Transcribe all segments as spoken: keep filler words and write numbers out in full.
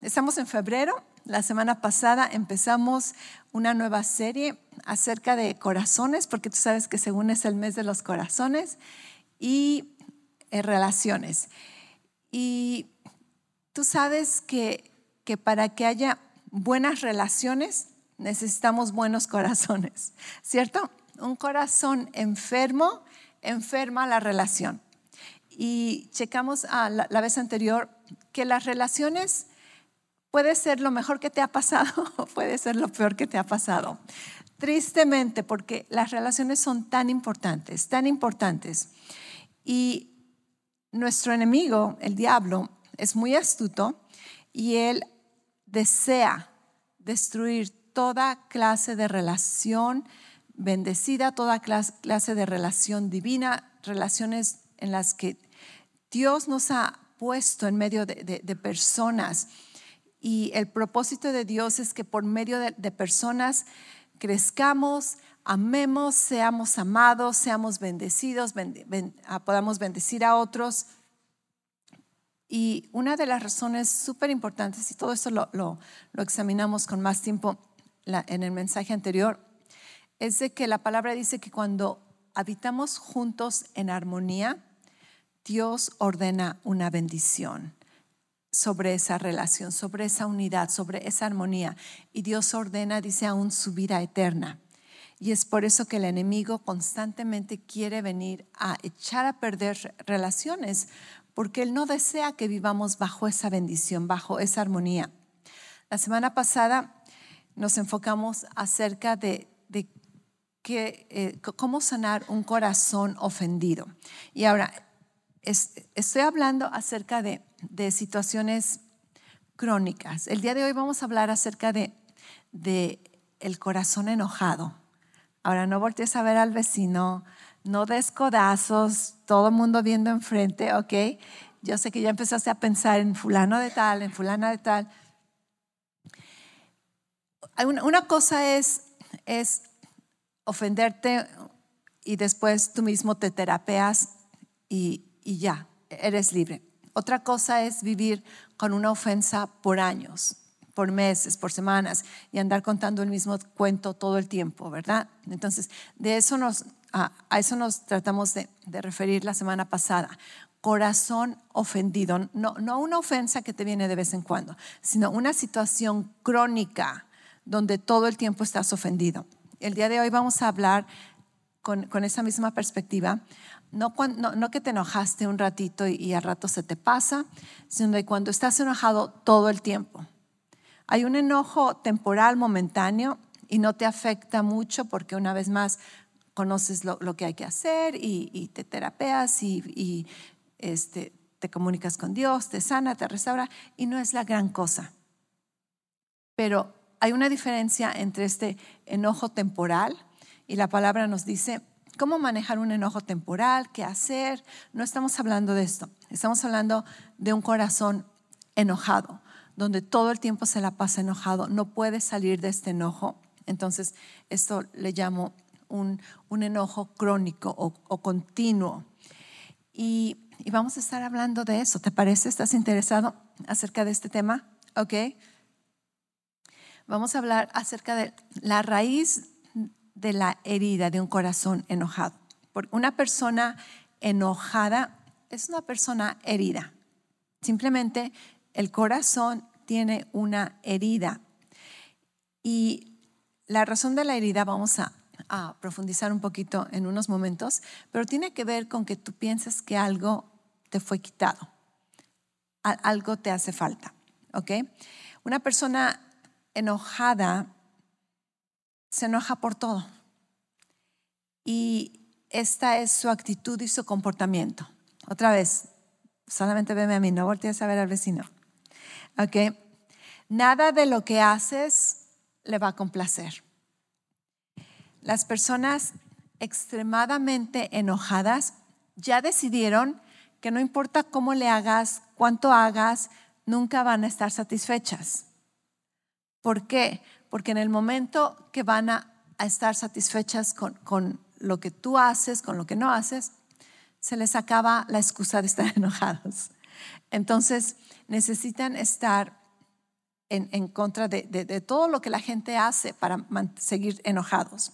Estamos en febrero. La semana pasada empezamos una nueva serie acerca de corazones, porque tú sabes que según es el mes de los corazones, y eh, relaciones. Y tú sabes que, que para que haya buenas relaciones necesitamos buenos corazones, ¿cierto? Un corazón enfermo enferma la relación. Y checamos a la, la vez anterior que las relaciones puede ser lo mejor que te ha pasado o puede ser lo peor que te ha pasado. Tristemente, porque las relaciones son tan importantes, tan importantes. Y nuestro enemigo, el diablo, es muy astuto y él desea destruir toda clase de relación bendecida, toda clase de relación divina, relaciones en las que Dios nos ha puesto en medio de, de, de personas. Y el propósito de Dios es que por medio de, de personas crezcamos, amemos, seamos amados, seamos bendecidos, bend, ben, podamos bendecir a otros. Y una de las razones súper importantes, y todo esto lo, lo, lo examinamos con más tiempo la, en el mensaje anterior, es de que la palabra dice que cuando habitamos juntos en armonía, Dios ordena una bendición sobre esa relación, sobre esa unidad, sobre esa armonía. Y Dios ordena, dice, aún su vida eterna. Y es por eso que el enemigo constantemente quiere venir a echar a perder relaciones, porque él no desea que vivamos bajo esa bendición, bajo esa armonía. La semana pasada nos enfocamos acerca de, de que, eh, cómo sanar un corazón ofendido. Y ahora es, estoy hablando acerca de de situaciones crónicas. El día de hoy vamos a hablar acerca de, de el corazón enojado. Ahora no voltees a ver al vecino, no des codazos, todo el mundo viendo enfrente, ¿ok? Yo sé que ya empezaste a pensar en fulano de tal, en fulana de tal. Una, una cosa es, es ofenderte y después tú mismo te terapeas y, y ya, eres libre. Otra cosa es vivir con una ofensa por años, por meses, por semanas y andar contando el mismo cuento todo el tiempo, ¿verdad? Entonces, de eso nos, a, a eso nos tratamos de, de referir la semana pasada. Corazón ofendido, no, no una ofensa que te viene de vez en cuando, sino una situación crónica donde todo el tiempo estás ofendido. El día de hoy vamos a hablar con, con esa misma perspectiva. No, no, no que te enojaste un ratito y, y al rato se te pasa, sino de cuando estás enojado todo el tiempo. Hay un enojo temporal, momentáneo, y no te afecta mucho porque una vez más conoces lo, lo que hay que hacer y, y te terapeas y, y este, te comunicas con Dios, te sana, te restaura y no es la gran cosa. Pero hay una diferencia entre este enojo temporal y la palabra nos dice cómo manejar un enojo temporal, qué hacer. No estamos hablando de esto. Estamos hablando de un corazón enojado, donde todo el tiempo se la pasa enojado. No puede salir de este enojo. Entonces, esto le llamo un, un enojo crónico o, o continuo. Y, y vamos a estar hablando de eso. ¿Te parece? ¿Estás interesado acerca de este tema? Ok. Vamos a hablar acerca de la raíz de la herida de un corazón enojado. Porque una persona enojada es una persona herida. Simplemente el corazón tiene una herida. Y la razón de la herida vamos a, a profundizar un poquito en unos momentos, pero tiene que ver con que tú piensas que algo te fue quitado. Algo te hace falta. ¿Ok? Una persona enojada se enoja por todo. Y esta es su actitud y su comportamiento. Otra vez, solamente veme a mí, no voltees a ver al vecino. ¿Ok? Nada de lo que haces le va a complacer. Las personas extremadamente enojadas ya decidieron que no importa cómo le hagas, cuánto hagas, nunca van a estar satisfechas. ¿Por qué? Porque en el momento que van a, a estar satisfechas con, con lo que tú haces, con lo que no haces, se les acaba la excusa de estar enojados. Entonces necesitan estar en, en contra de, de, de todo lo que la gente hace para man- seguir enojados.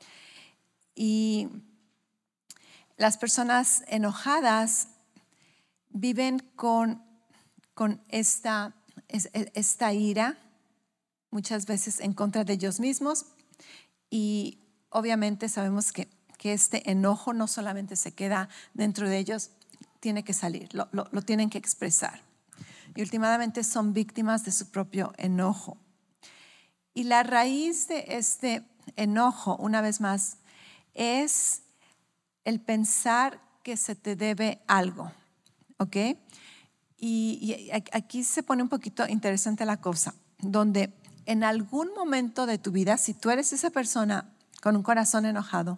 Y las personas enojadas viven con, con esta, esta ira, muchas veces en contra de ellos mismos, y obviamente sabemos que, que este enojo no solamente se queda dentro de ellos, tiene que salir, lo, lo, lo tienen que expresar. Y últimamente son víctimas de su propio enojo. Y la raíz de este enojo, una vez más, es el pensar que se te debe algo, ¿ok? Y, y aquí se pone un poquito interesante la cosa, donde en algún momento de tu vida, si tú eres esa persona con un corazón enojado,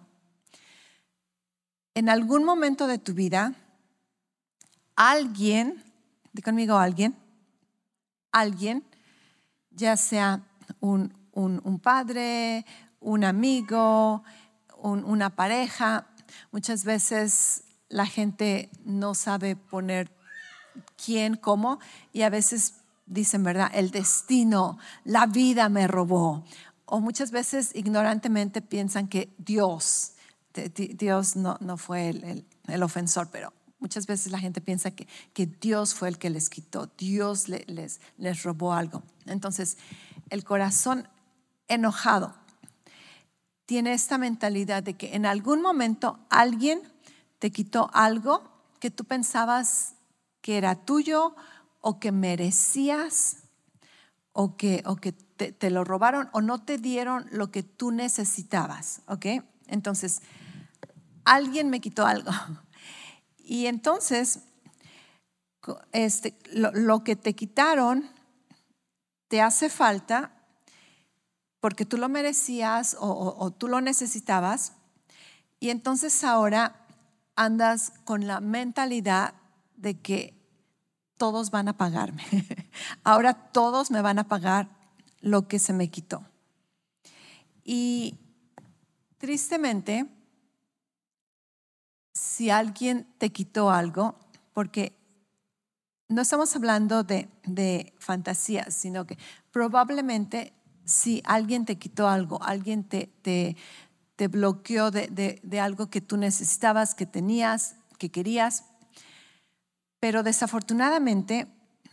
en algún momento de tu vida, alguien, di conmigo alguien, alguien, ya sea un, un, un padre, un amigo, un, una pareja, muchas veces la gente no sabe poner quién, cómo, y a veces dicen, ¿verdad? El destino, la vida me robó. O muchas veces ignorantemente piensan que Dios, Dios no, no fue el, el, el ofensor, pero muchas veces la gente piensa que, que Dios fue el que les quitó, Dios le, les, les robó algo. Entonces, el corazón enojado tiene esta mentalidad de que en algún momento alguien te quitó algo que tú pensabas que era tuyo o que merecías o que, o que te, te lo robaron o no te dieron lo que tú necesitabas, ¿ok? Entonces, alguien me quitó algo. Y entonces, este, lo, lo que te quitaron te hace falta porque tú lo merecías o, o, o tú lo necesitabas, y entonces ahora andas con la mentalidad de que todos van a pagarme. Ahora todos me van a pagar lo que se me quitó. Y tristemente, si alguien te quitó algo, porque no estamos hablando de, de fantasías, sino que probablemente si alguien te quitó algo, alguien te, te, te bloqueó de, de, de algo que tú necesitabas, que tenías, que querías, pero desafortunadamente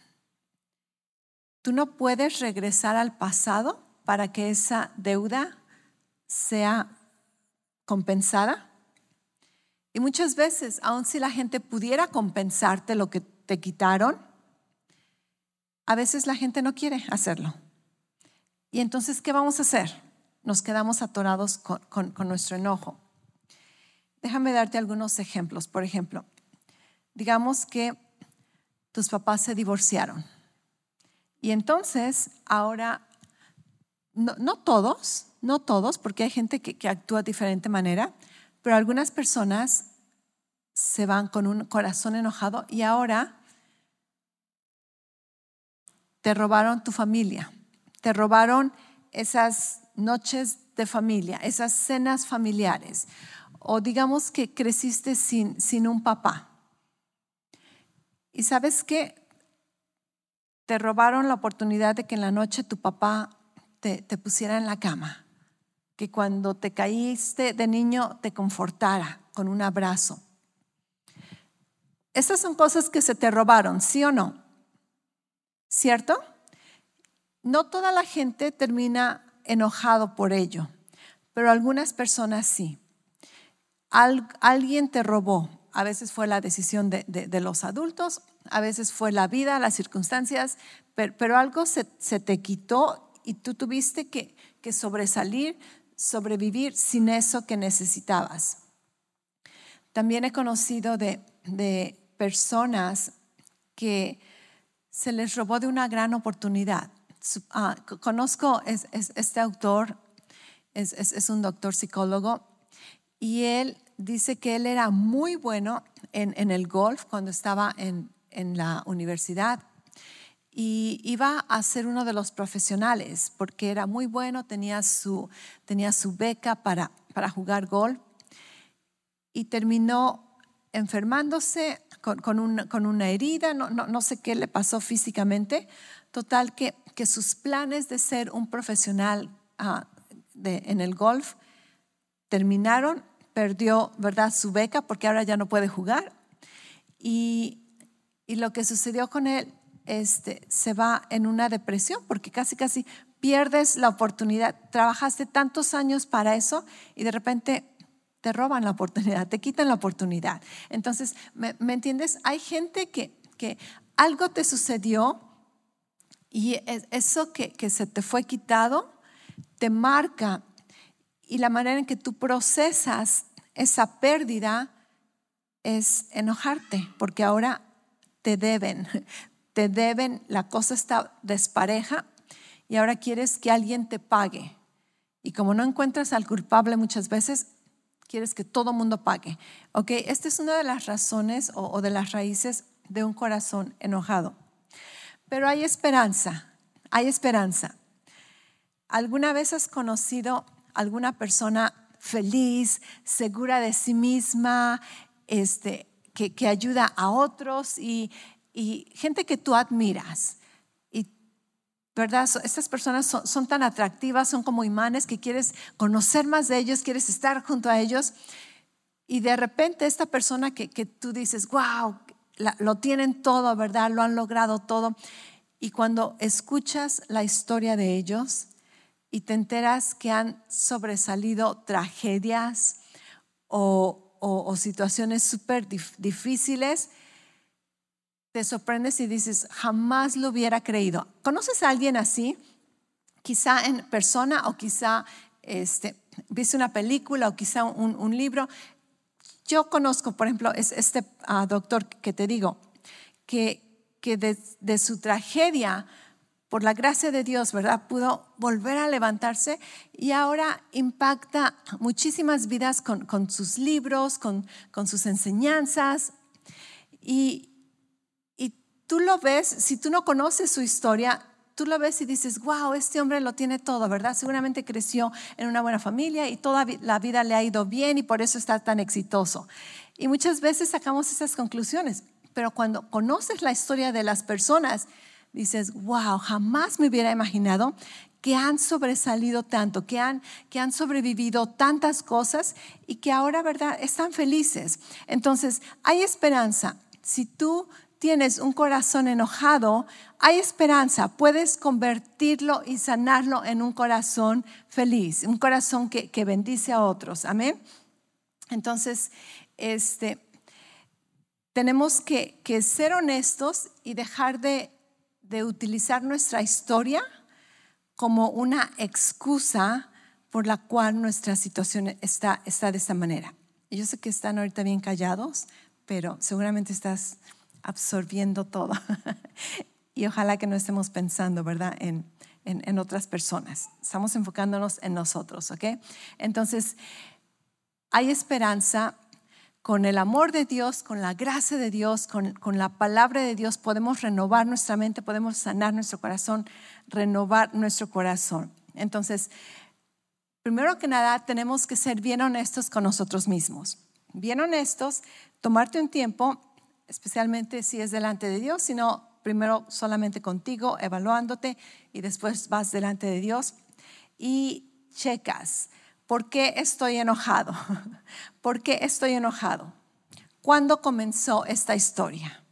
tú no puedes regresar al pasado para que esa deuda sea compensada. Y muchas veces, aun si la gente pudiera compensarte lo que te quitaron, a veces la gente no quiere hacerlo. Y entonces, ¿qué vamos a hacer? Nos quedamos atorados con, con, con nuestro enojo. Déjame darte algunos ejemplos. Por ejemplo, digamos que tus papás se divorciaron. Y entonces, ahora, no, no todos, no todos, porque hay gente que, que actúa de diferente manera, pero algunas personas se van con un corazón enojado y ahora te robaron tu familia, te robaron esas noches de familia, esas cenas familiares, o digamos que creciste sin, sin un papá. ¿Y sabes qué? Te robaron la oportunidad de que en la noche tu papá te, te pusiera en la cama, que cuando te caíste de niño te confortara con un abrazo. Esas son cosas que se te robaron, ¿sí o no? ¿Cierto? No toda la gente termina enojado por ello, pero algunas personas sí. Al, alguien te robó. A veces fue la decisión de, de, de los adultos, a veces fue la vida, las circunstancias, pero, pero algo se, se te quitó y tú tuviste que, que sobresalir, sobrevivir sin eso que necesitabas. También he conocido de, de personas que se les robó de una gran oportunidad. Uh, conozco es, es, este autor, es, es, es un doctor psicólogo, y él dice que él era muy bueno en, en el golf cuando estaba en, en la universidad, y iba a ser uno de los profesionales porque era muy bueno, tenía su, tenía su beca para, para jugar golf, y terminó enfermándose con, con, una, con una herida, no, no, no sé qué le pasó físicamente, Total que, que sus planes de ser un profesional uh, de, en el golf terminaron, perdió, ¿verdad?, su beca porque ahora ya no puede jugar. Y, y lo que sucedió con él, este, se va en una depresión porque casi casi pierdes la oportunidad. Trabajaste tantos años para eso y de repente te roban la oportunidad, te quitan la oportunidad. Entonces, ¿me, me entiendes? Hay gente que, que algo te sucedió y eso que, que se te fue quitado te marca, y la manera en que tú procesas esa pérdida es enojarte, porque ahora te deben, te deben, la cosa está despareja y ahora quieres que alguien te pague. Y como no encuentras al culpable muchas veces, quieres que todo mundo pague. ¿Ok? Esta es una de las razones o, o de las raíces de un corazón enojado. Pero hay esperanza, hay esperanza. ¿Alguna vez has conocido alguna persona feliz, segura de sí misma, este, que, que ayuda a otros y, y gente que tú admiras? Y, ¿verdad? Estas personas son, son tan atractivas, son como imanes que quieres conocer más de ellos, quieres estar junto a ellos. Y de repente esta persona que, que tú dices, wow, la, lo tienen todo, ¿verdad? Lo han logrado todo. Y cuando escuchas la historia de ellos y te enteras que han sobresalido tragedias o, o, o situaciones súper dif, difíciles, te sorprendes y dices, jamás lo hubiera creído. ¿Conoces a alguien así? Quizá en persona o quizá este, viste una película o quizá un, un libro. Yo conozco, por ejemplo, es este uh, doctor que te digo, que, que de, de su tragedia, por la gracia de Dios, ¿verdad?, pudo volver a levantarse y ahora impacta muchísimas vidas con, con sus libros, con, con sus enseñanzas. Y, y tú lo ves, si tú no conoces su historia, tú lo ves y dices, wow, este hombre lo tiene todo, ¿verdad? Seguramente creció en una buena familia y toda la vida le ha ido bien y por eso está tan exitoso. Y muchas veces sacamos esas conclusiones, pero cuando conoces la historia de las personas, dices, wow, jamás me hubiera imaginado que han sobresalido tanto, que han, que han sobrevivido tantas cosas y que ahora, ¿verdad?, están felices. Entonces, hay esperanza. Si tú tienes un corazón enojado, hay esperanza. Puedes convertirlo y sanarlo en un corazón feliz, un corazón que, que bendice a otros. Amén. Entonces, este, tenemos que, que ser honestos y dejar de de utilizar nuestra historia como una excusa por la cual nuestra situación está, está de esta manera. Y yo sé que están ahorita bien callados, pero seguramente estás absorbiendo todo. Y ojalá que no estemos pensando, ¿verdad?, en, en, en otras personas. Estamos enfocándonos en nosotros, ¿ok? Entonces, hay esperanza. Con el amor de Dios, con la gracia de Dios, con, con la palabra de Dios, podemos renovar nuestra mente, podemos sanar nuestro corazón, renovar nuestro corazón. Entonces, primero que nada, tenemos que ser bien honestos con nosotros mismos. Bien honestos, tomarte un tiempo, especialmente si es delante de Dios, sino primero solamente contigo, evaluándote, y después vas delante de Dios y checas. ¿Por qué estoy enojado? ¿Por qué estoy enojado? ¿Cuándo comenzó esta historia?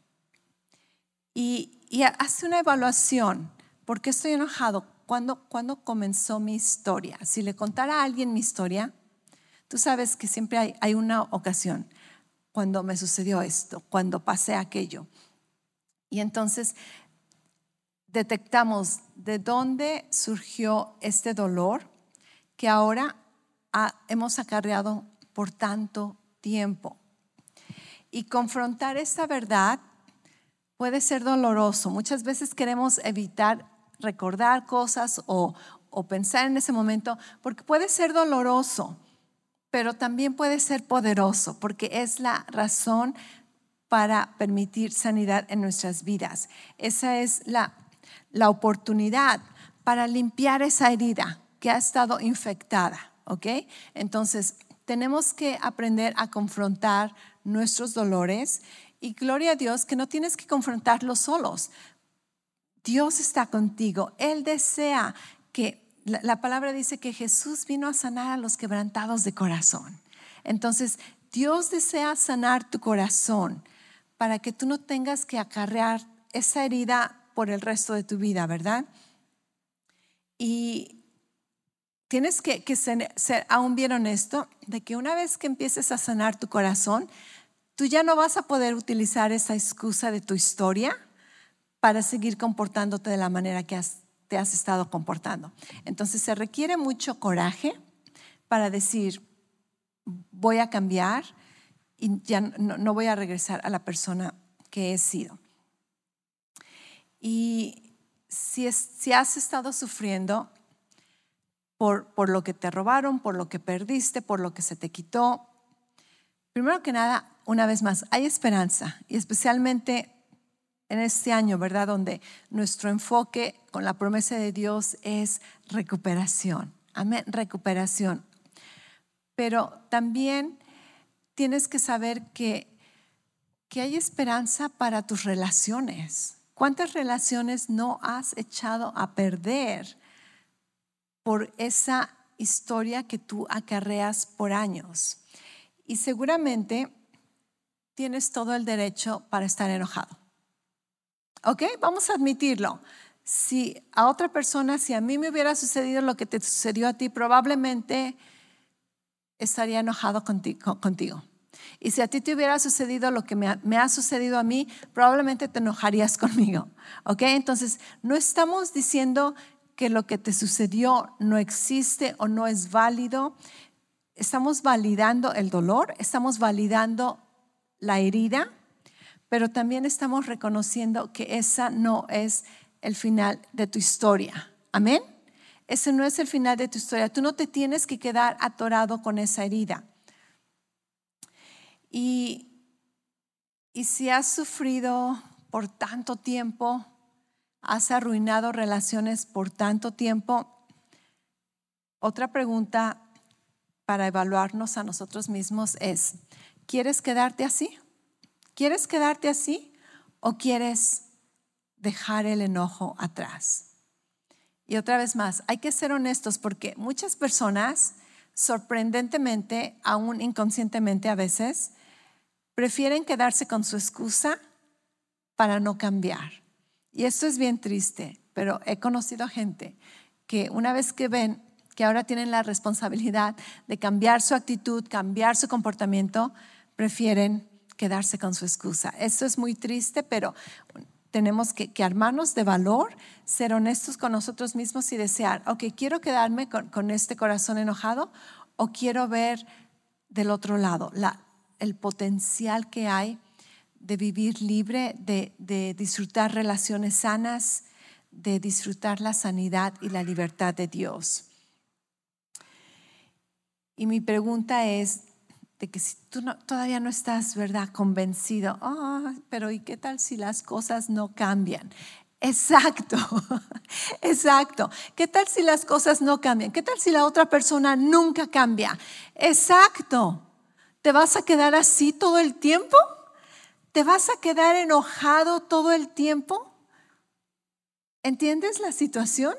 Y, y hace una evaluación. ¿Por qué estoy enojado? ¿Cuándo, ¿Cuándo comenzó mi historia? Si le contara a alguien mi historia, tú sabes que siempre hay, hay una ocasión cuando me sucedió esto, cuando pasé aquello. Y entonces detectamos de dónde surgió este dolor que ahora Ha, hemos acarreado por tanto tiempo. Y confrontar esta verdad puede ser doloroso. Muchas veces queremos evitar recordar cosas o, o pensar en ese momento porque puede ser doloroso, pero también puede ser poderoso porque es la razón para permitir sanidad en nuestras vidas. Esa es la, la oportunidad para limpiar esa herida que ha estado infectada. ¿Ok? Entonces, tenemos que aprender a confrontar nuestros dolores y gloria a Dios que no tienes que confrontarlos solos. Dios está contigo. Él desea que, la, la palabra dice que Jesús vino a sanar a los quebrantados de corazón. Entonces, Dios desea sanar tu corazón para que tú no tengas que acarrear esa herida por el resto de tu vida, ¿verdad? Y tienes que, que ser, ser aún bien honesto de que una vez que empieces a sanar tu corazón, tú ya no vas a poder utilizar esa excusa de tu historia para seguir comportándote de la manera que has, te has estado comportando. Entonces se requiere mucho coraje para decir, voy a cambiar y ya no, no voy a regresar a la persona que he sido. Y si, es, si has estado sufriendo por, por lo que te robaron, por lo que perdiste, por lo que se te quitó, primero que nada, una vez más, hay esperanza, y especialmente en este año, ¿verdad? Donde nuestro enfoque con la promesa de Dios es recuperación. Amén, recuperación. Pero también tienes que saber que, que hay esperanza para tus relaciones. ¿Cuántas relaciones no has echado a perder por esa historia que tú acarreas por años? Y seguramente tienes todo el derecho para estar enojado. ¿Ok? Vamos a admitirlo. Si a otra persona, si a mí me hubiera sucedido lo que te sucedió a ti, probablemente estaría enojado contigo. contigo. Y si a ti te hubiera sucedido lo que me ha, me ha sucedido a mí, probablemente te enojarías conmigo. ¿Ok? Entonces, no estamos diciendo que lo que te sucedió no existe o no es válido. Estamos validando el dolor, estamos validando la herida, pero también estamos reconociendo que esa no es el final de tu historia. Amén. Ese no es el final de tu historia. Tú no te tienes que quedar atorado con esa herida. Y, y si has sufrido por tanto tiempo, has arruinado relaciones por tanto tiempo, otra pregunta para evaluarnos a nosotros mismos es, ¿quieres quedarte así? ¿Quieres quedarte así o quieres dejar el enojo atrás? Y otra vez más, hay que ser honestos porque muchas personas, sorprendentemente, aún inconscientemente a veces, prefieren quedarse con su excusa para no cambiar. Y esto es bien triste, pero he conocido gente que una vez que ven que ahora tienen la responsabilidad de cambiar su actitud, cambiar su comportamiento, prefieren quedarse con su excusa. Esto es muy triste, pero tenemos que, que armarnos de valor, ser honestos con nosotros mismos y desear, ok, quiero quedarme con, con este corazón enojado o quiero ver del otro lado la, el potencial que hay de vivir libre, de, de disfrutar relaciones sanas, de disfrutar la sanidad y la libertad de Dios. Y mi pregunta es de que si tú no, todavía no estás, ¿verdad?, convencido, oh, pero ¿y qué tal si las cosas no cambian? Exacto, exacto. ¿Qué tal si las cosas no cambian? ¿Qué tal si la otra persona nunca cambia? Exacto. ¿Te vas a quedar así todo el tiempo? ¿Te vas a quedar enojado todo el tiempo? ¿Entiendes la situación?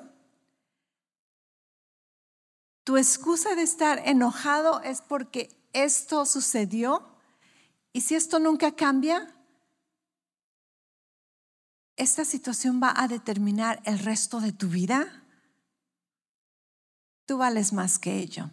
Tu excusa de estar enojado es porque esto sucedió, y si esto nunca cambia, esta situación va a determinar el resto de tu vida. Tú vales más que ello.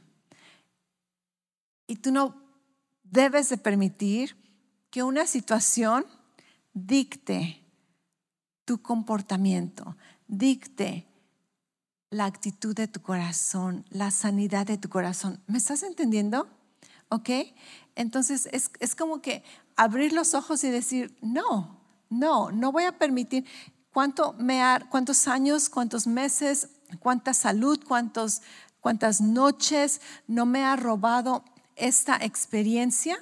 Y tú no debes de permitir que una situación dicte tu comportamiento, dicte la actitud de tu corazón, la sanidad de tu corazón. ¿Me estás entendiendo? ¿Ok? Entonces es, es como que abrir los ojos y decir, no, no, no voy a permitir. ¿Cuánto me ha, cuántos años, cuántos meses, cuánta salud, cuántos, cuántas noches no me ha robado esta experiencia?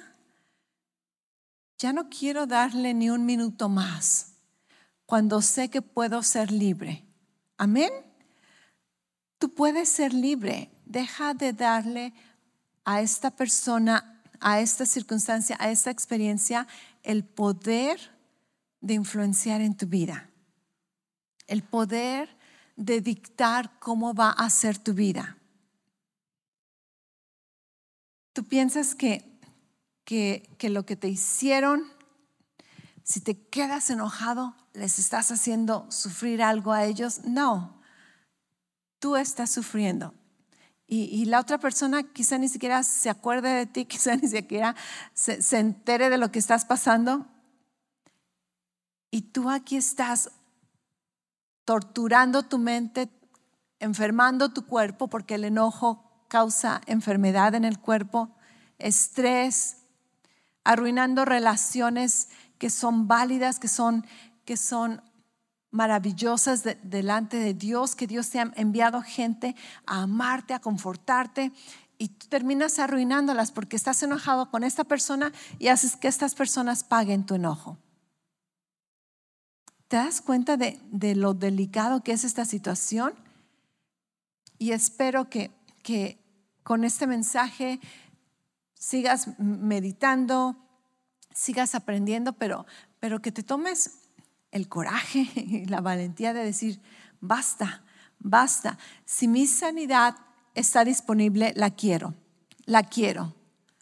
Ya no quiero darle ni un minuto más cuando sé que puedo ser libre. Amén. Tú puedes ser libre. Deja de darle a esta persona, a esta circunstancia, a esta experiencia, el poder de influenciar en tu vida. el poder de dictar cómo va a ser tu vida. Tú piensas que, que, que lo que te hicieron, si te quedas enojado, les estás haciendo sufrir algo a ellos. No, tú estás sufriendo. Y, y la otra persona quizá ni siquiera se acuerde de ti, quizá ni siquiera se, se entere de lo que estás pasando. Y tú aquí estás torturando tu mente, enfermando tu cuerpo, porque el enojo causa enfermedad en el cuerpo, estrés, arruinando relaciones que son válidas, que son, que son maravillosas de, delante de Dios, que Dios te ha enviado gente a amarte, a confortarte, y tú terminas arruinándolas porque estás enojado con esta persona y haces que estas personas paguen tu enojo. ¿Te das cuenta de, de lo delicado que es esta situación? Y espero que, que con este mensaje sigas meditando, sigas aprendiendo, pero, pero que te tomes el coraje y la valentía de decir, basta, basta. Si mi sanidad está disponible, la quiero, la quiero.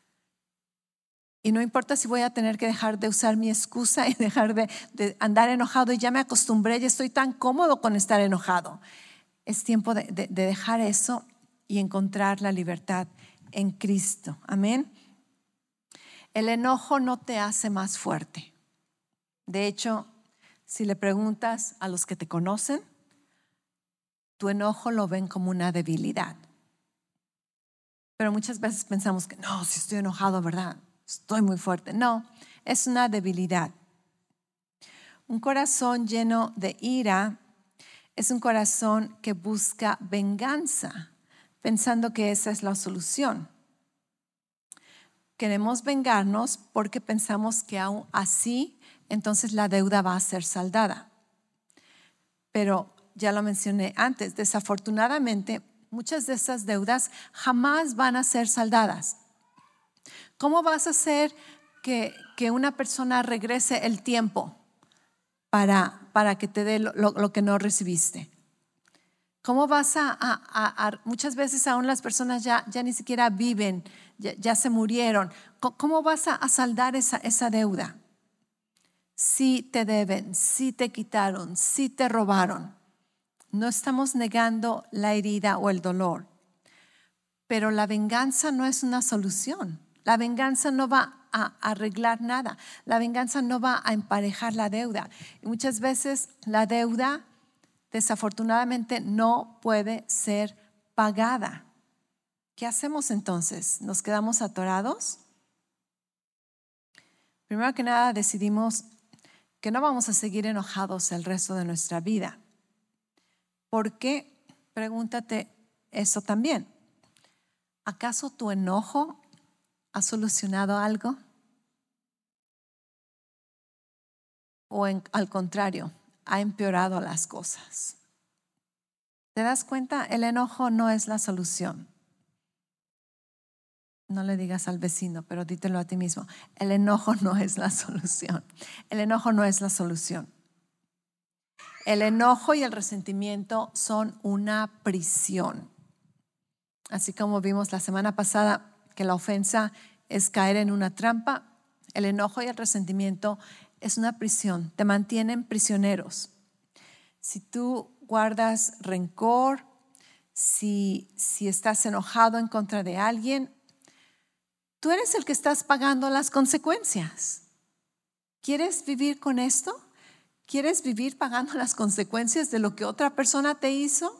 Y no importa si voy a tener que dejar de usar mi excusa y dejar de, de andar enojado, y ya me acostumbré, ya estoy tan cómodo con estar enojado. Es tiempo de, de, de dejar eso y encontrar la libertad en Cristo. Amén. El enojo no te hace más fuerte. De hecho, si le preguntas a los que te conocen, tu enojo lo ven como una debilidad. Pero muchas veces pensamos que no, si estoy enojado, ¿verdad? Estoy muy fuerte. No, es una debilidad. Un corazón lleno de ira es un corazón que busca venganza, pensando que esa es la solución. Queremos vengarnos porque pensamos que aún así, entonces la deuda va a ser saldada. Pero ya lo mencioné antes, desafortunadamente, muchas de esas deudas jamás van a ser saldadas. ¿Cómo vas a hacer que, que una persona regrese el tiempo para, para que te dé lo, lo, lo que no recibiste? ¿Cómo vas a, a, a, a muchas veces aún las personas ya, ya ni siquiera viven, ya, ya se murieron? ¿Cómo vas a, a saldar esa, esa deuda? Si te deben, si te quitaron, si te robaron. No estamos negando la herida o el dolor, pero la venganza no es una solución. La venganza no va a arreglar nada. La venganza no va a emparejar la deuda. Y muchas veces la deuda, desafortunadamente, no puede ser pagada. ¿Qué hacemos entonces? ¿Nos quedamos atorados? Primero que nada, decidimos que no vamos a seguir enojados el resto de nuestra vida. ¿Por qué? Pregúntate eso también. ¿Acaso tu enojo ha solucionado algo? ¿O en, al contrario, ha empeorado las cosas? ¿Te das cuenta? El enojo no es la solución. No le digas al vecino, pero dítelo a ti mismo. El enojo no es la solución. El enojo no es la solución. El enojo y el resentimiento son una prisión. Así como vimos la semana pasada que la ofensa es caer en una trampa, el enojo y el resentimiento es una prisión, te mantienen prisioneros. Si tú guardas rencor, si, si estás enojado en contra de alguien, tú eres el que estás pagando las consecuencias. ¿Quieres vivir con esto? ¿Quieres vivir pagando las consecuencias de lo que otra persona te hizo?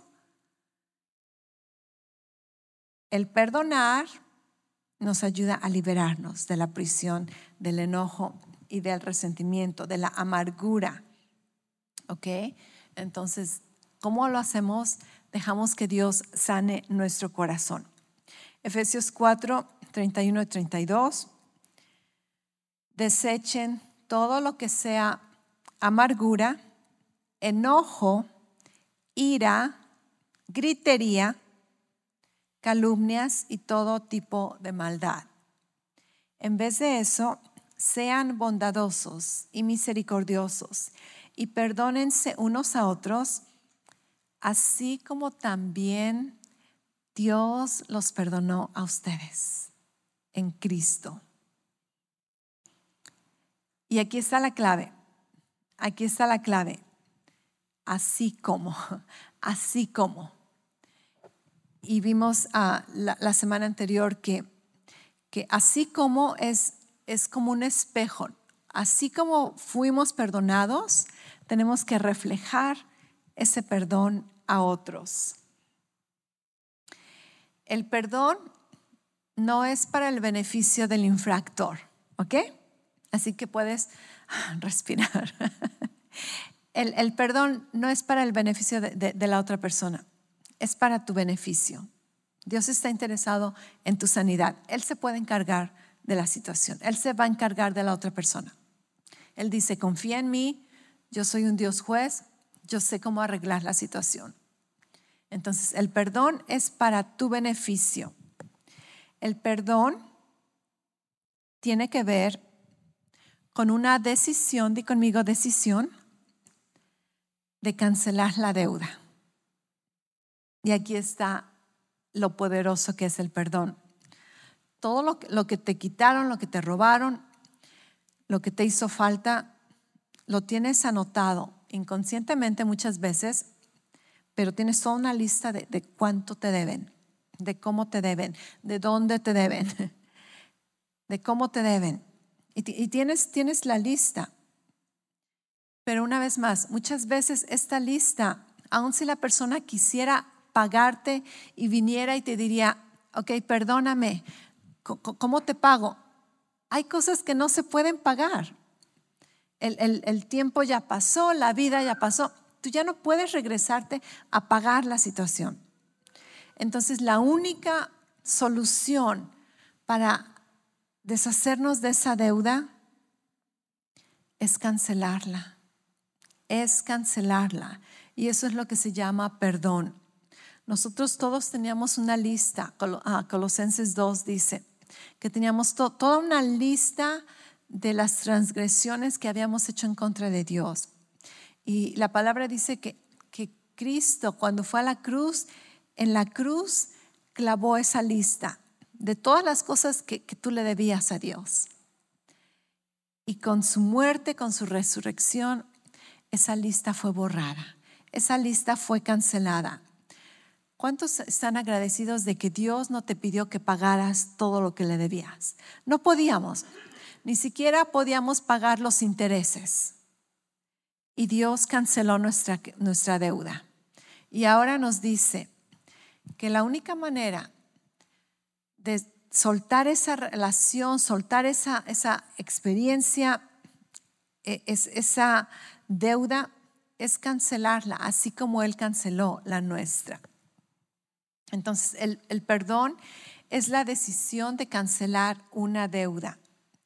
El perdonar nos ayuda a liberarnos de la prisión, del enojo y del resentimiento, de la amargura. ¿Ok? Entonces, ¿cómo lo hacemos? Dejamos que Dios sane nuestro corazón. Efesios cuatro, treinta y uno y treinta y dos. Desechen todo lo que sea amargura, enojo, ira, gritería, calumnias y todo tipo de maldad. En vez de eso, sean bondadosos y misericordiosos y perdónense unos a otros, así como también Dios los perdonó a ustedes en Cristo. Y aquí está la clave, aquí está la clave, así como, así como. Y vimos uh, la, la semana anterior que, que así como es, es como un espejo, así como fuimos perdonados, tenemos que reflejar ese perdón a otros. El perdón no es para el beneficio del infractor, ¿ok? Así que puedes respirar. El, el perdón no es para el beneficio de, de, de la otra persona, es para tu beneficio. Dios está interesado en tu sanidad. Él se puede encargar de la situación. Él se va a encargar de la otra persona. Él dice, confía en mí, yo soy un Dios juez, yo sé cómo arreglar la situación. Entonces, el perdón es para tu beneficio. El perdón tiene que ver con una decisión, di conmigo decisión, de cancelar la deuda. Y aquí está lo poderoso que es el perdón. Todo lo que, lo que te quitaron, lo que te robaron, lo que te hizo falta, lo tienes anotado inconscientemente muchas veces, pero tienes toda una lista de, de cuánto te deben, de cómo te deben, de dónde te deben, de cómo te deben. Y, y tienes, tienes la lista. Pero una vez más, muchas veces esta lista, aun si la persona quisiera pagarte y viniera y te diría, ok, perdóname, ¿cómo te pago? Hay cosas que no se pueden pagar. El, el, el tiempo ya pasó, la vida ya pasó. Tú ya no puedes regresarte a pagar la situación. Entonces, la única solución para deshacernos de esa deuda es cancelarla. Es cancelarla. Y eso es lo que se llama perdón. Nosotros todos teníamos una lista. Colosenses dos dice que teníamos to- toda una lista de las transgresiones que habíamos hecho en contra de Dios. Y la palabra dice que, que Cristo, cuando fue a la cruz, en la cruz clavó esa lista de todas las cosas que, que tú le debías a Dios. Y con su muerte, con su resurrección, esa lista fue borrada. Esa lista fue cancelada. ¿Cuántos están agradecidos de que Dios no te pidió que pagaras todo lo que le debías? No podíamos, ni siquiera podíamos pagar los intereses. Y Dios canceló nuestra, nuestra deuda. Y ahora nos dice que la única manera de soltar esa relación, soltar esa, esa experiencia, es, esa deuda, es cancelarla, así como Él canceló la nuestra. Entonces, el, el perdón es la decisión de cancelar una deuda.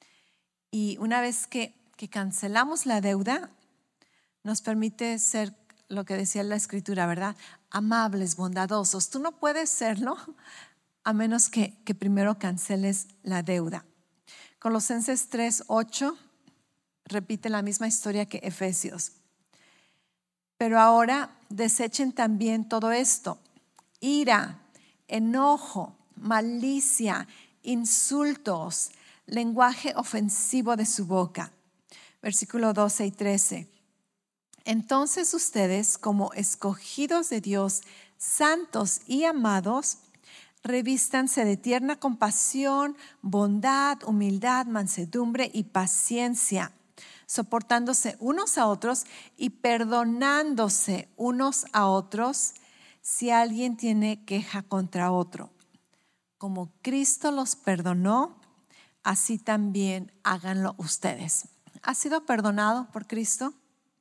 Y una vez que, que cancelamos la deuda, nos permite ser lo que decía la Escritura, ¿verdad? Amables, bondadosos. Tú no puedes serlo a menos que, que primero canceles la deuda. Colosenses tres, ocho repite la misma historia que Efesios. Pero ahora desechen también todo esto: ira, enojo, malicia, insultos, lenguaje ofensivo de su boca. Versículo doce y trece. Entonces ustedes, como escogidos de Dios, santos y amados, revístanse de tierna compasión, bondad, humildad, mansedumbre y paciencia, soportándose unos a otros y perdonándose unos a otros si alguien tiene queja contra otro. Como Cristo los perdonó, así también háganlo ustedes. ¿Has sido perdonado por Cristo?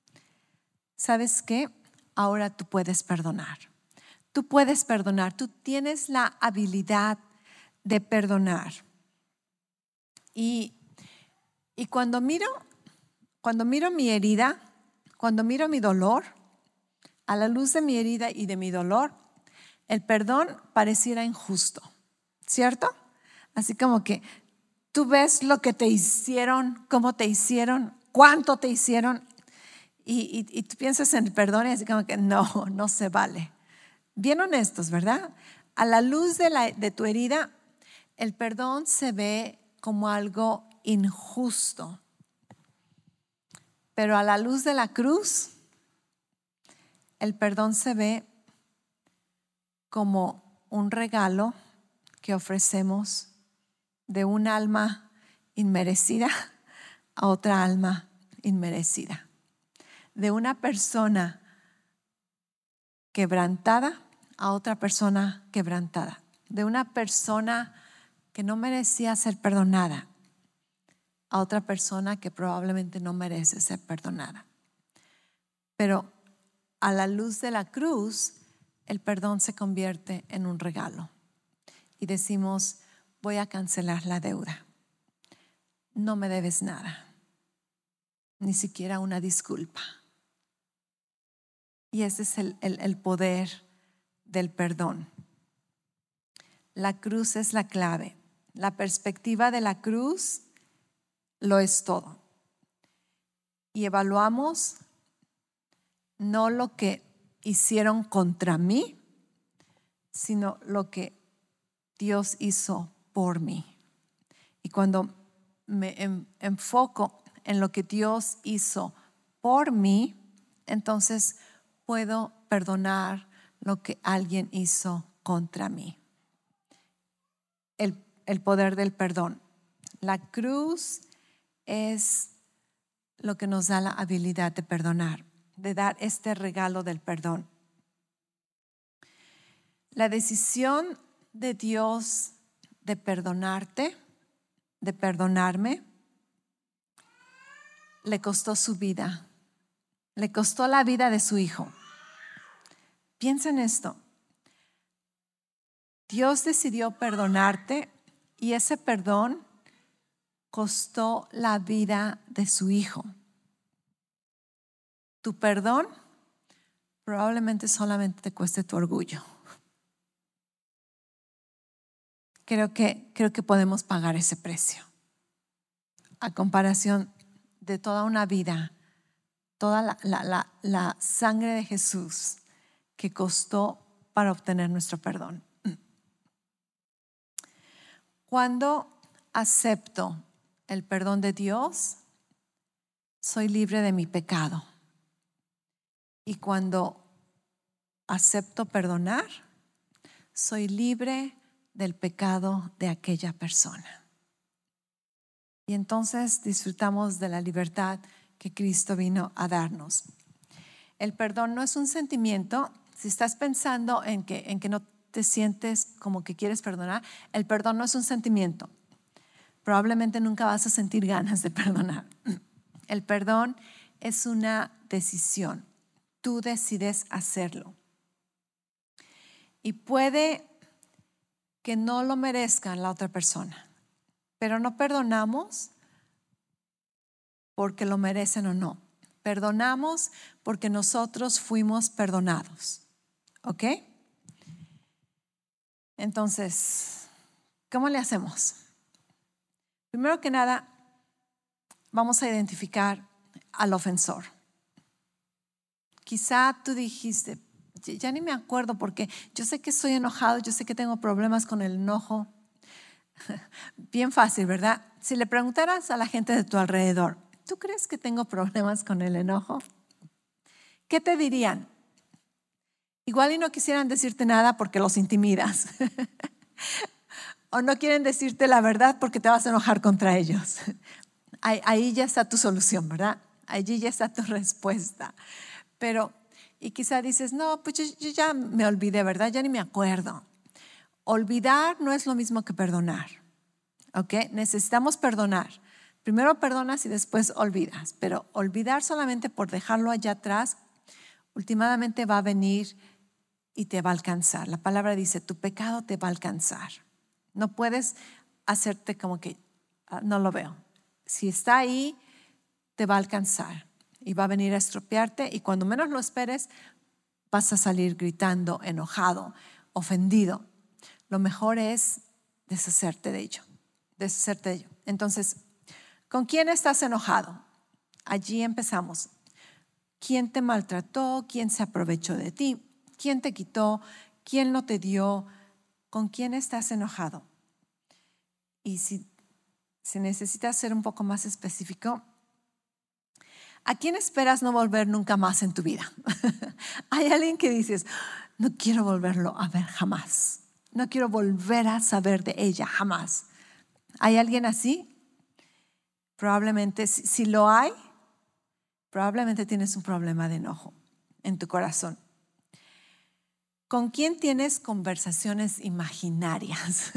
¿Sabes qué? Ahora tú puedes perdonar. Tú puedes perdonar. Tú tienes la habilidad de perdonar. Y, y cuando miro, cuando miro mi herida, cuando miro mi dolor, a la luz de mi herida y de mi dolor, el perdón pareciera injusto, ¿cierto? Así como que tú ves lo que te hicieron, cómo te hicieron, cuánto te hicieron, y, y, y tú piensas en el perdón y así como que no, no se vale. Bien honestos, ¿verdad? A la luz de, la, de tu herida, el perdón se ve como algo injusto. Pero a la luz de la cruz, el perdón se ve como un regalo que ofrecemos de un alma inmerecida a otra alma inmerecida. De una persona quebrantada a otra persona quebrantada. De una persona que no merecía ser perdonada a otra persona que probablemente no merece ser perdonada. Pero a la luz de la cruz, el perdón se convierte en un regalo. Y decimos, voy a cancelar la deuda. No me debes nada, ni siquiera una disculpa. Y ese es el, el, el poder del perdón. La cruz es la clave. La perspectiva de la cruz lo es todo. Y evaluamos no lo que hicieron contra mí, sino lo que Dios hizo por mí. Y cuando me enfoco en lo que Dios hizo por mí, entonces puedo perdonar lo que alguien hizo contra mí. El, el poder del perdón. La cruz es lo que nos da la habilidad de perdonar, de dar este regalo del perdón. La decisión de Dios de perdonarte, de perdonarme, le costó su vida, le costó la vida de su hijo. Piensa en esto. Dios decidió perdonarte y ese perdón costó la vida de su hijo. Tu perdón probablemente solamente te cueste tu orgullo. Creo que, creo que podemos pagar ese precio. A comparación de toda una vida, toda la, la, la, la sangre de Jesús que costó para obtener nuestro perdón. Cuando acepto el perdón de Dios, soy libre de mi pecado. Y cuando acepto perdonar, soy libre del pecado de aquella persona. Y entonces disfrutamos de la libertad que Cristo vino a darnos. El perdón no es un sentimiento. Si estás pensando en que, en que no te sientes como que quieres perdonar, el perdón no es un sentimiento. Probablemente nunca vas a sentir ganas de perdonar. El perdón es una decisión. Tú decides hacerlo. Y puede que no lo merezca la otra persona, pero no perdonamos porque lo merecen o no. Perdonamos porque nosotros fuimos perdonados. ¿Ok? Entonces, ¿cómo le hacemos? Primero que nada, vamos a identificar al ofensor. Quizá tú dijiste, ya ni me acuerdo porque yo sé que estoy enojado, yo sé que tengo problemas con el enojo. Bien fácil, ¿verdad? Si le preguntaras a la gente de tu alrededor, ¿tú crees que tengo problemas con el enojo? ¿Qué te dirían? Igual y no quisieran decirte nada porque los intimidas. O no quieren decirte la verdad porque te vas a enojar contra ellos. Ahí, ahí ya está tu solución, ¿verdad? Allí ya está tu respuesta. Pero, y quizá dices, no, pues yo, yo ya me olvidé, ¿verdad? Ya ni me acuerdo. Olvidar no es lo mismo que perdonar. ¿Ok? Necesitamos perdonar. Primero perdonas y después olvidas. Pero olvidar solamente por dejarlo allá atrás, últimamente va a venir y te va a alcanzar. La palabra dice, tu pecado te va a alcanzar. No puedes hacerte como que uh, no lo veo. Si está ahí, te va a alcanzar y va a venir a estropearte y cuando menos lo esperes, vas a salir gritando, enojado, ofendido. Lo mejor es deshacerte de ello, deshacerte de ello. Entonces, ¿con quién estás enojado? Allí empezamos. quién te maltrató, quién se aprovechó de ti, quién te quitó, quién no te dio, con quién estás enojado. Y si, si necesitas ser un poco más específico, ¿a quién esperas no volver nunca más en tu vida? Hay alguien que dices, no quiero volverlo a ver jamás. No quiero volver a saber de ella jamás. ¿Hay alguien así? Probablemente, si, si lo hay, probablemente tienes un problema de enojo en tu corazón. ¿Con quién tienes conversaciones imaginarias?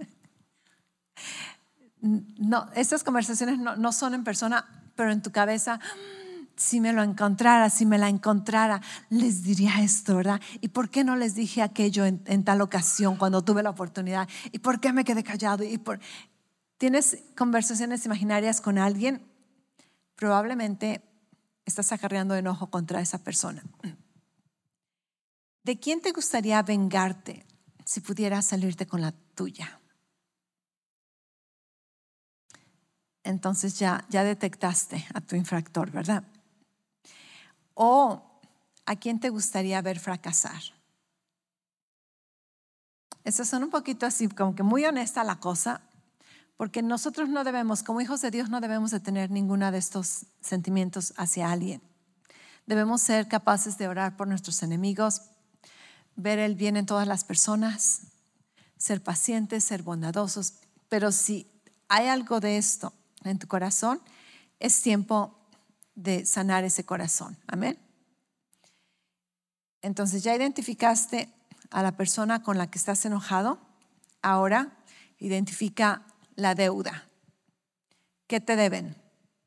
No, estas conversaciones no, no son en persona, pero en tu cabeza, si me lo encontrara, si me la encontrara, les diría esto, ¿verdad? ¿Y por qué no les dije aquello en, en tal ocasión cuando tuve la oportunidad? ¿Y por qué me quedé callado? ¿Y por... ¿Tienes conversaciones imaginarias con alguien? Probablemente estás acarreando enojo contra esa persona. ¿De quién te gustaría vengarte si pudieras salirte con la tuya? Entonces ya, ya detectaste a tu infractor, ¿verdad? ¿O a quién te gustaría ver fracasar? Estas son un poquito así, como que muy honesta la cosa, porque nosotros no debemos, como hijos de Dios, no debemos de tener ninguno de estos sentimientos hacia alguien. Debemos ser capaces de orar por nuestros enemigos, ver el bien en todas las personas, ser pacientes, ser bondadosos. Pero si hay algo de esto en tu corazón, es tiempo de sanar ese corazón. Amén. Entonces ya identificaste a la persona con la que estás enojado. Ahora identifica la deuda. ¿Qué te deben?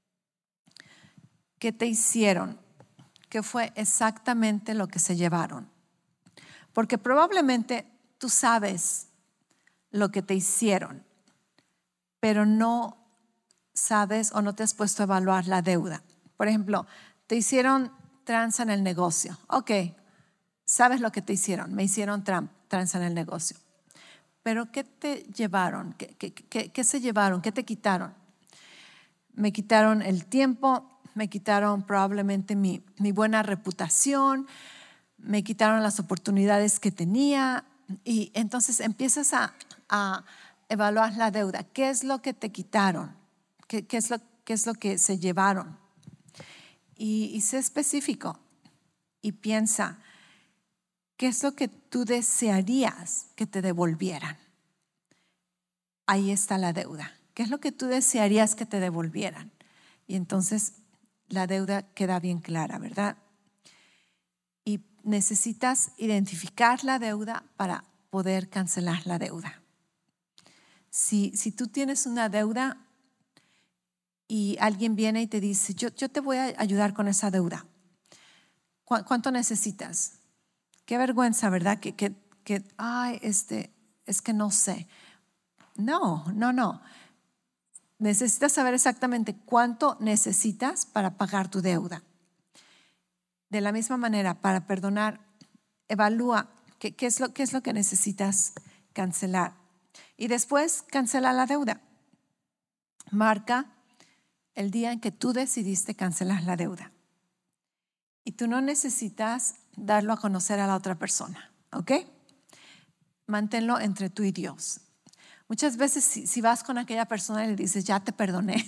¿Qué te hicieron? ¿Qué fue exactamente lo que se llevaron? Porque probablemente tú sabes lo que te hicieron, pero no sabes o no te has puesto a evaluar la deuda. Por ejemplo, te hicieron tranza en el negocio. Ok, sabes lo que te hicieron. Me hicieron tranza en el negocio. Pero ¿qué te llevaron? ¿Qué, qué, qué, qué se llevaron? ¿Qué te quitaron? Me quitaron el tiempo, me quitaron probablemente mi, mi buena reputación, me quitaron las oportunidades que tenía. Y entonces empiezas a, a evaluar la deuda. ¿Qué es lo que te quitaron? ¿Qué, qué, es, lo, qué es lo que se llevaron? Y, y sé específico y piensa, ¿qué es lo que tú desearías que te devolvieran? Ahí está la deuda. ¿Qué es lo que tú desearías que te devolvieran? Y entonces la deuda queda bien clara, ¿verdad? Y necesitas identificar la deuda para poder cancelar la deuda. Si, si tú tienes una deuda y alguien viene y te dice, yo, yo te voy a ayudar con esa deuda, ¿Cu- ¿cuánto necesitas? Qué vergüenza, ¿verdad? Que, que, que ay, este, es que no sé. No, no, no. Necesitas saber exactamente cuánto necesitas para pagar tu deuda. De la misma manera, para perdonar, evalúa qué, qué, es lo, qué es lo que necesitas cancelar. Y después cancela la deuda. Marca el día en que tú decidiste cancelar la deuda. Y tú no necesitas darlo a conocer a la otra persona, ¿ok? Manténlo entre tú y Dios. Muchas veces si, si vas con aquella persona y le dices, ya te perdoné,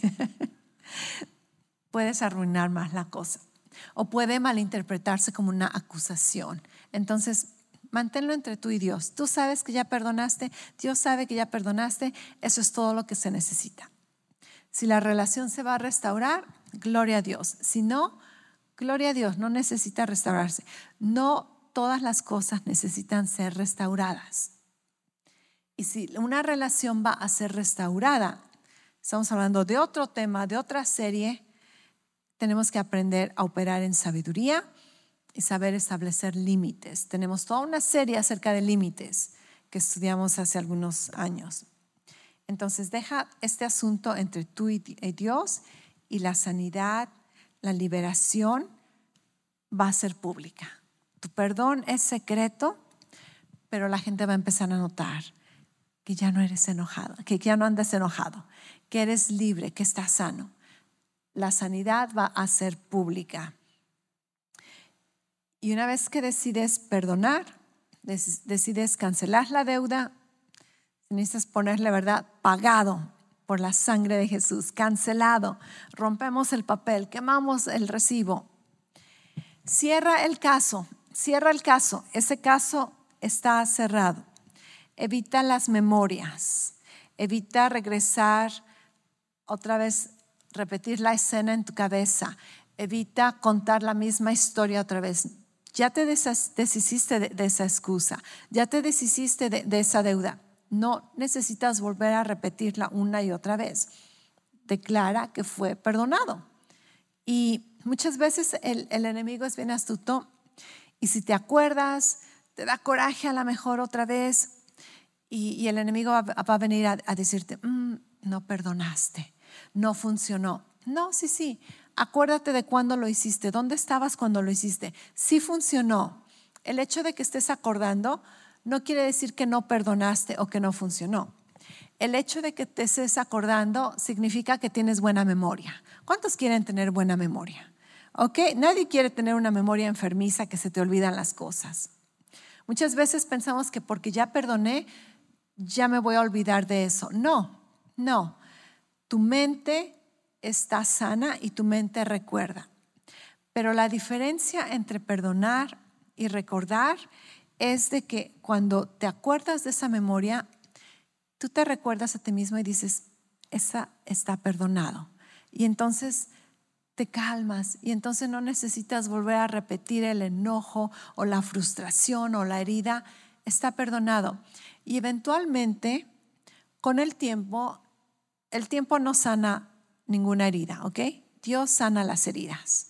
puedes arruinar más la cosa. O puede malinterpretarse como una acusación. Entonces, manténlo entre tú y Dios. Tú sabes que ya perdonaste, Dios sabe que ya perdonaste, eso es todo lo que se necesita. Si la relación se va a restaurar, gloria a Dios. Si no, gloria a Dios, no necesita restaurarse. No todas las cosas necesitan ser restauradas. Y si una relación va a ser restaurada, estamos hablando de otro tema, de otra serie, tenemos que aprender a operar en sabiduría y saber establecer límites. Tenemos toda una serie acerca de límites que estudiamos hace algunos años. Entonces deja este asunto entre tú y Dios, y la sanidad, la liberación va a ser pública. Tu perdón es secreto, pero la gente va a empezar a notar que ya no eres enojado, que ya no andas enojado, que eres libre, que estás sano. La sanidad va a ser pública. Y una vez que decides perdonar, decides cancelar la deuda, necesitas ponerle, ¿verdad?, pagado por la sangre de Jesús, cancelado. Rompemos el papel, quemamos el recibo. Cierra el caso, cierra el caso. Ese caso está cerrado. Evita las memorias, evita regresar otra vez, repetir la escena en tu cabeza, evita contar la misma historia otra vez. Ya te deshiciste de, de esa excusa, ya te deshiciste de, de esa deuda. No necesitas volver a repetirla una y otra vez. Declara que fue perdonado. Y muchas veces el, el enemigo es bien astuto y si te acuerdas, te da coraje a lo mejor otra vez y, y el enemigo va, va a venir a, a decirte, mmm, no perdonaste, no funcionó. No, sí, sí, acuérdate de cuándo lo hiciste, dónde estabas cuando lo hiciste. Sí funcionó. El hecho de que estés acordando no quiere decir que no perdonaste o que no funcionó. El hecho de que te estés acordando significa que tienes buena memoria. ¿Cuántos quieren tener buena memoria? ¿Ok? Nadie quiere tener una memoria enfermiza que se te olvidan las cosas. Muchas veces pensamos que porque ya perdoné, ya me voy a olvidar de eso. No, no. Tu mente está sana y tu mente recuerda. Pero la diferencia entre perdonar y recordar es de que cuando te acuerdas de esa memoria, tú te recuerdas a ti mismo y dices, esa está perdonado. Y entonces te calmas y entonces no necesitas volver a repetir el enojo o la frustración o la herida. Está perdonado. Y eventualmente, con el tiempo, el tiempo no sana ninguna herida, ¿ok? Dios sana las heridas.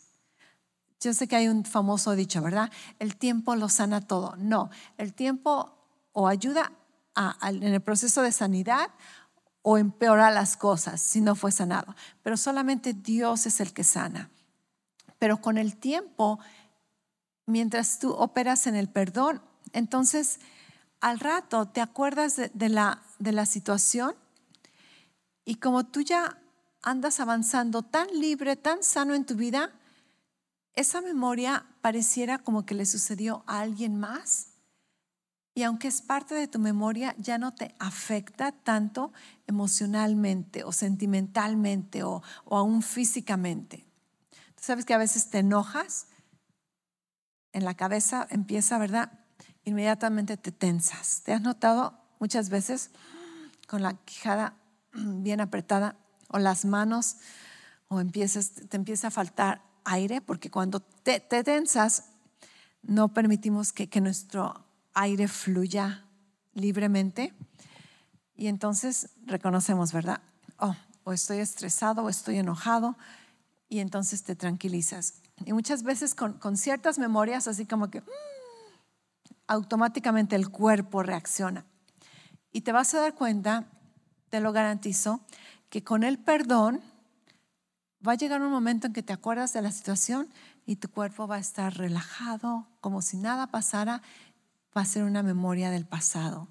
Yo sé que hay un famoso dicho, ¿verdad? El tiempo lo sana todo. No, el tiempo o ayuda a, a, en el proceso de sanidad o empeora las cosas si no fue sanado. Pero solamente Dios es el que sana. Pero con el tiempo, mientras tú operas en el perdón, entonces al rato te acuerdas de, de, la, de la situación y como tú ya andas avanzando tan libre, tan sano en tu vida, esa memoria pareciera como que le sucedió a alguien más y aunque es parte de tu memoria ya no te afecta tanto emocionalmente o sentimentalmente o, o aún físicamente. Tú sabes que a veces te enojas, en la cabeza empieza, ¿verdad? Inmediatamente te tensas. ¿Te has notado muchas veces con la quijada bien apretada o las manos o empiezas, te empieza a faltar aire? Porque cuando te, te tensas no permitimos que, que nuestro aire fluya libremente y entonces reconocemos, ¿verdad? Oh, o estoy estresado o estoy enojado y entonces te tranquilizas. Y muchas veces con, con ciertas memorias así como que mmm, automáticamente el cuerpo reacciona y te vas a dar cuenta, te lo garantizo, que con el perdón va a llegar un momento en que te acuerdas de la situación y tu cuerpo va a estar relajado, como si nada pasara, va a ser una memoria del pasado.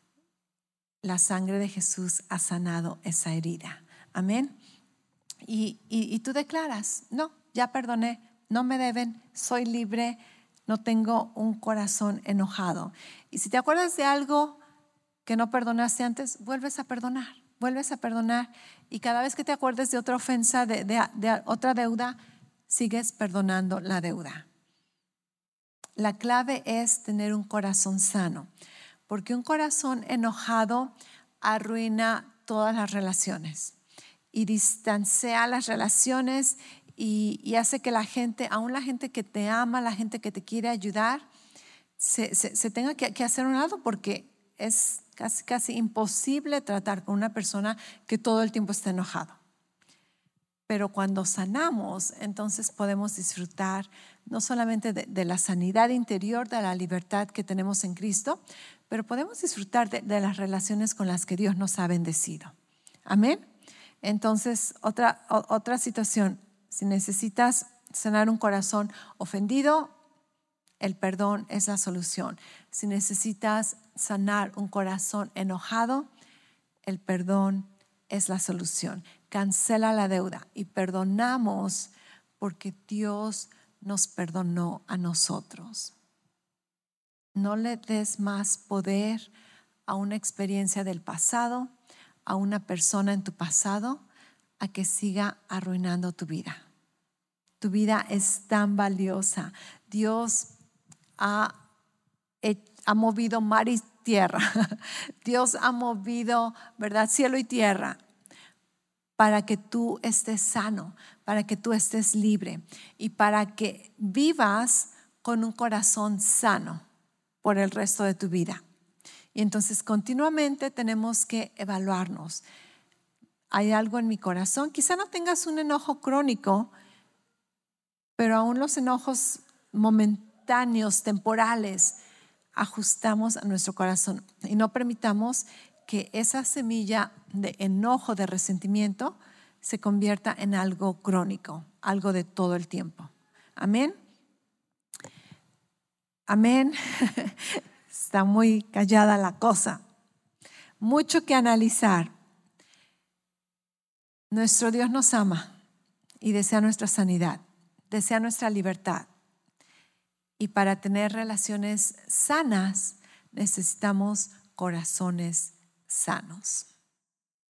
La sangre de Jesús ha sanado esa herida. Amén. Y, y, y tú declaras, no, ya perdoné, no me deben, soy libre, no tengo un corazón enojado. Y si te acuerdas de algo que no perdonaste antes, vuelves a perdonar, vuelves a perdonar. Y cada vez que te acuerdes de otra ofensa, de, de, de otra deuda, sigues perdonando la deuda. La clave es tener un corazón sano, porque un corazón enojado arruina todas las relaciones y distancia las relaciones y, y hace que la gente, aún la gente que te ama, la gente que te quiere ayudar, se, se, se tenga que, que hacer a un lado porque es casi, casi imposible tratar con una persona que todo el tiempo está enojado. Pero cuando sanamos, entonces podemos disfrutar no solamente de, de la sanidad interior, de la libertad que tenemos en Cristo, pero podemos disfrutar de, de las relaciones con las que Dios nos ha bendecido. Amén. Entonces, otra, otra situación, si necesitas sanar un corazón ofendido, el perdón es la solución. Si necesitas sanar un corazón enojado, el perdón es la solución. Cancela la deuda y perdonamos porque Dios nos perdonó a nosotros. No le des más poder a una experiencia del pasado, a una persona en tu pasado, a que siga arruinando tu vida. Tu vida es tan valiosa. Dios ha, ha movido mar y tierra. Dios ha movido, ¿verdad?, cielo y tierra para que tú estés sano, para que tú estés libre y para que vivas con un corazón sano por el resto de tu vida. Y entonces continuamente tenemos que evaluarnos. Hay algo en mi corazón, quizá no tengas un enojo crónico, pero aún los enojos momentáneos, temporales, ajustamos a nuestro corazón y no permitamos que esa semilla de enojo, de resentimiento, se convierta en algo crónico, algo de todo el tiempo. Amén. Amén. Está muy callada la cosa. Mucho que analizar. Nuestro Dios nos ama y desea nuestra sanidad, desea nuestra libertad. Y para tener relaciones sanas necesitamos corazones sanos.